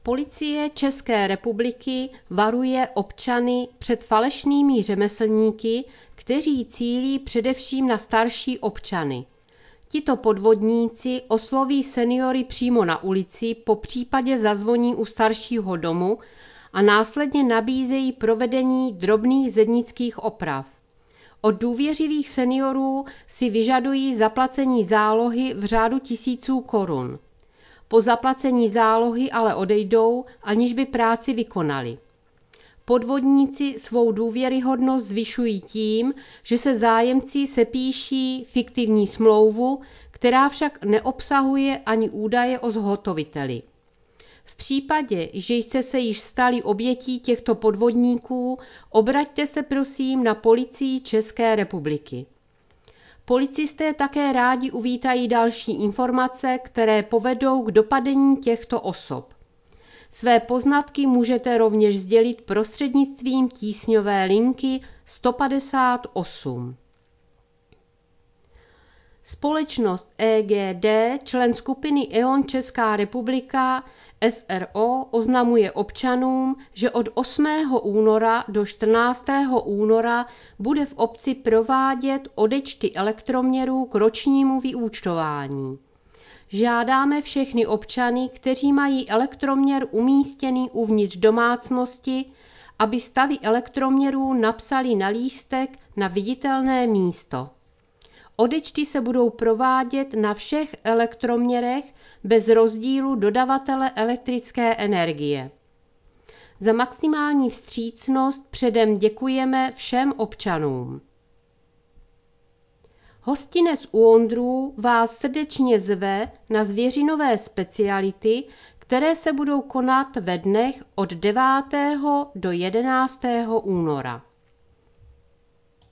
Policie České republiky varuje občany před falešnými řemeslníky, kteří cílí především na starší občany. Tito podvodníci osloví seniory přímo na ulici, popřípadě zazvoní u staršího domu a následně nabízejí provedení drobných zednických oprav. Od důvěřivých seniorů si vyžadují zaplacení zálohy v řádu tisíců korun. Po zaplacení zálohy ale odejdou, aniž by práci vykonali. Podvodníci svou důvěryhodnost zvyšují tím, že se zájemci sepíší fiktivní smlouvu, která však neobsahuje ani údaje o zhotoviteli. V případě, že jste se již stali obětí těchto podvodníků, obraťte se prosím na Policii České republiky. Policisté také rádi uvítají další informace, které povedou k dopadení těchto osob. Své poznatky můžete rovněž sdělit prostřednictvím tísňové linky 158. Společnost EGD, člen skupiny E.ON Česká republika, SRO, oznamuje občanům, že od 8. února do 14. února bude v obci provádět odečty elektroměrů k ročnímu vyúčtování. Žádáme všechny občany, kteří mají elektroměr umístěný uvnitř domácnosti, aby stavy elektroměrů napsali na lístek na viditelné místo. Odečty se budou provádět na všech elektroměrech bez rozdílu dodavatele elektrické energie. Za maximální vstřícnost předem děkujeme všem občanům. Hostinec u Ondrů vás srdečně zve na zvěřinové speciality, které se budou konat ve dnech od 9. do 11. února.